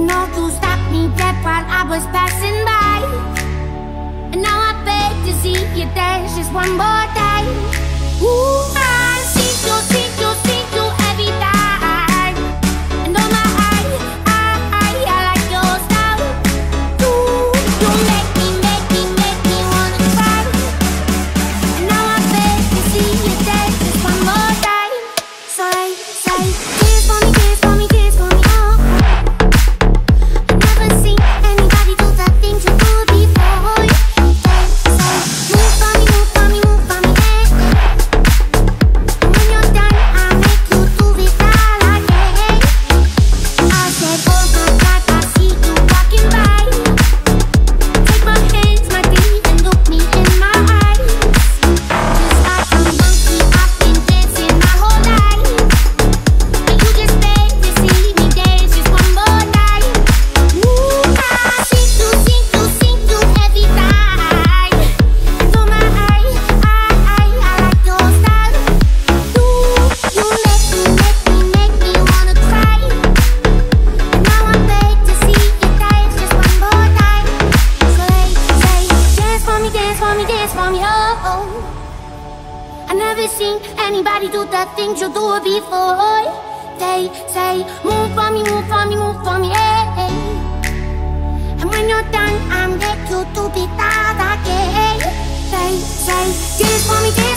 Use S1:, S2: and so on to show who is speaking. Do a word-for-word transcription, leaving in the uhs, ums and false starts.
S1: know you stopped me dead while I was passing by, and now I beg to see you dance just one more day. Ooh, I see you, see you, see you every time. And oh my, I, I, I, I like your style. Ooh, you make me, make me, make me wanna cry. And now I beg to see you dance just one more time. Say, say, dance for me, dance for me, dance for me, oh. I've never seen anybody do the things you do before. Say, say, move for me, move for me, move for me, eh. And when you're done, I'll make you do it all again. I said, oh my God, I see you walking by. Take my hands, my teeth, and look me in my eyes. Just like a monkey, I've been dancing my whole life. And you just beg to see me dance just one more night. Ooh, I see you, see you, see you every time. And oh my, I, I, I, I like your style. Ooh, you make me, make me, make me wanna cry. And now I beg to see you dance just one more time. Say, say, dance for me, dance for me, dance for me, oh, oh. I never seen anybody do the things you do before. They say, move for me, move for me, move for me, eh. And when you're done, I'll make you do it all again. They say, dance for me, dance